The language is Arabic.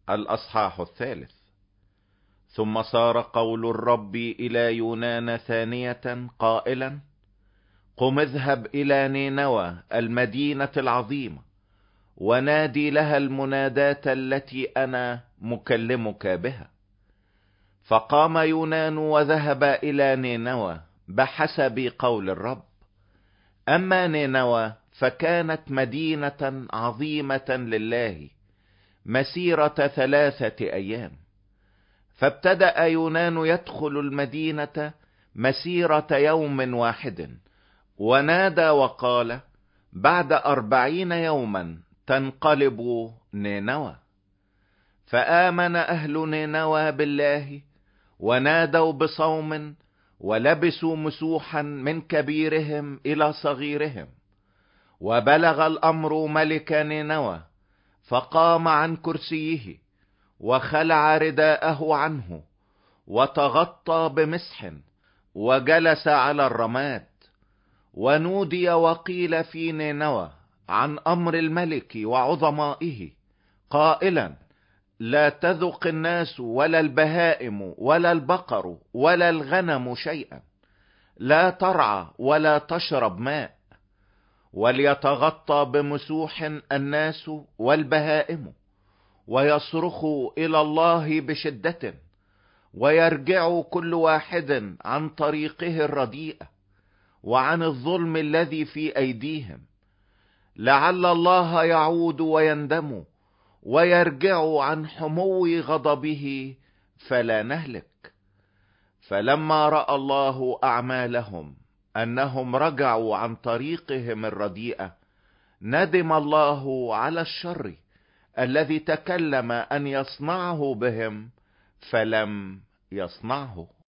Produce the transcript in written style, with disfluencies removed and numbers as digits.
الأصحاح 3. ثم صار قول الرب إلى يونان ثانية قائلا: قم اذهب إلى نينوى المدينة العظيمة، ونادي لها المناداة التي أنا مكلمك بها. فقام يونان وذهب إلى نينوى بحسب قول الرب. أما نينوى فكانت مدينة عظيمة لله، مسيرة 3 أيام. فابتدأ يونان يدخل المدينة مسيرة يوم واحد، ونادى وقال: بعد 40 يوما تنقلب نينوى. فآمن أهل نينوى بالله، ونادوا بصوم، ولبسوا مسوحا من كبيرهم إلى صغيرهم. وبلغ الأمر ملك نينوى، فقام عن كرسيه، وخلع رداءه عنه، وتغطى بمسح، وجلس على الرماد. ونودي وقيل في نينوى عن أمر الملك وعظمائه قائلا: لا تذق الناس ولا البهائم ولا البقر ولا الغنم شيئا، لا ترعى ولا تشرب ماء. وليتغطى بمسوح الناس والبهائم، ويصرخوا إلى الله بشدة، ويرجع كل واحد عن طريقه الرديئة وعن الظلم الذي في أيديهم، لعل الله يعود ويندم ويرجع عن حمو غضبه فلا نهلك. فلما رأى الله أعمالهم أنهم رجعوا عن طريقهم الرديئة، ندم الله على الشر الذي تكلم أن يصنعه بهم فلم يصنعه.